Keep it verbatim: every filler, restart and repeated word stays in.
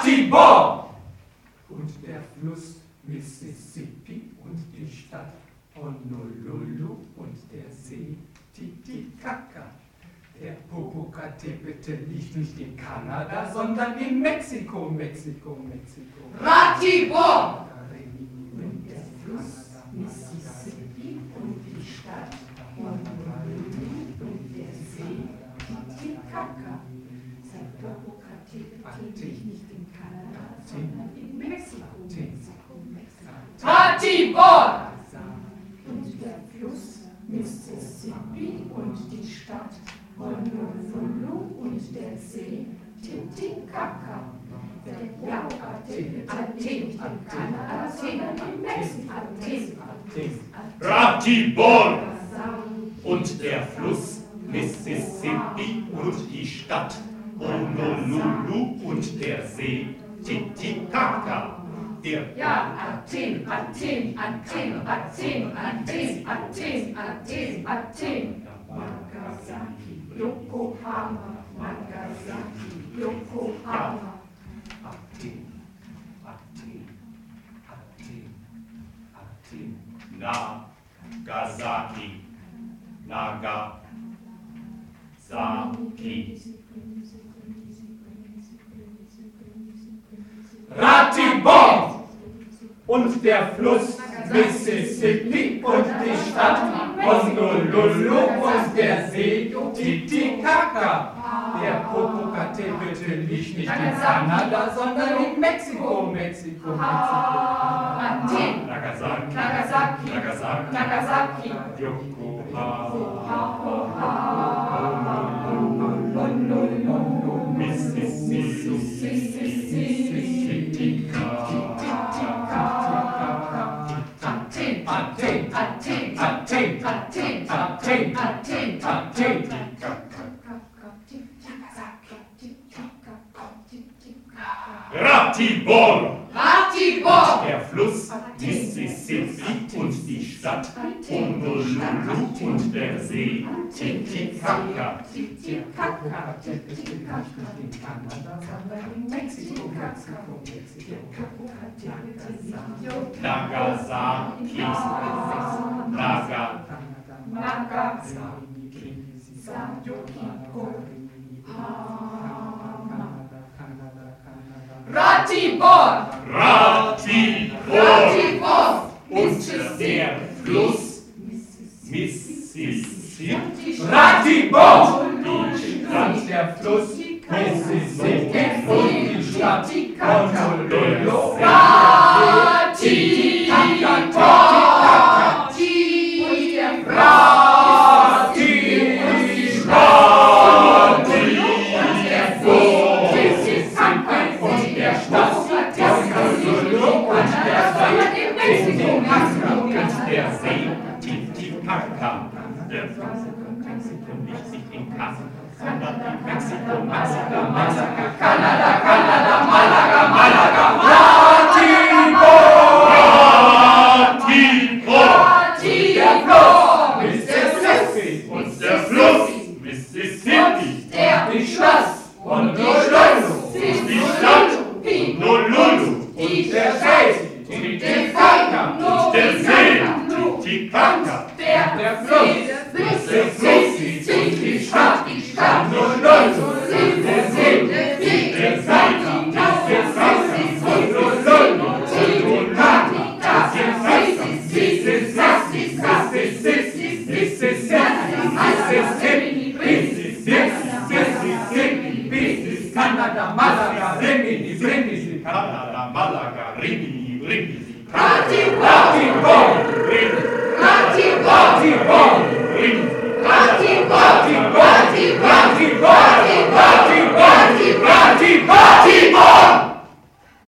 Ratibor! Und der Fluss Mississippi und die Stadt Honolulu und der See Titicaca. Der Popocatépetl liegt nicht in Kanada, sondern in Mexiko, Mexiko, Mexiko. Ratibor! Und der Fluss Mississippi und die Stadt Honolulu und der See Titicaca. Der Popocatépetl liegt nicht in Kanada, sondern in Mexiko, Mexiko, Mexiko. Ratibor! Und der Fluss Mississippi und die Stadt Honolulu und der See Titicaca. Der ja, Athen, Athen, in Kanada, sondern in Mexiko, Athen, Ratibor! Und der Fluss Mississippi und die Stadt Honolulu und der See Titicaca. Der Ja, Athen, Athen, Athen, Athen, Athen, Athen, Athen, Athen. Nagasaki, Yokohama, Nagasaki, Yokohama. Athen, Athen, Athen, Athen. Nagasaki, Nagasaki. Ratibor! Und der Fluss Mississippi und die Stadt Honolulu und der See Titicaca. Der Popocatépetl liegt nicht in Kanada, sondern in Mexiko, Mexiko, Mexiko. Athen, Nagasaki, Nagasaki, Nagasaki, Nagasaki. Yokohama, Athen, Athen, Athen, Athen, Athen, Athen, Athen, Athen. Ratibor! Ratibor! Der Fluss Mississippi und die Stadt Honolulu und der See Titicaca. Titicaca, In Kanada, sondern in Mexiko, Mexiko, Mexiko. Nagasaki, Naga, Ratibor! Ratibor! Ratibor! Und der Fluss Mississippi, Ratibor! Die Stadt, der Fluss Mississippi und die Stadt Honolulu. der See Titicaca. Der Fluss liegt nicht in Kassel, sondern in Mexiko, Mexiko, Mexiko, Kanada, Kanada, Malaga, Malaga, Ratibor! Ratibor! Mississippi! Und der Fluss Mississippi! Der die Stadt Honolulu! Die Stadt Honolulu! Und der See Titicaca! Und der See Titicaca! Der Fluss Mississippi! Und die Stadt Honolulu! Der See Der See Kanada, Malaga, Rimini, Rimini, Kanada, Malaga, Rimini, Rimini, Ratibor! Ratibor!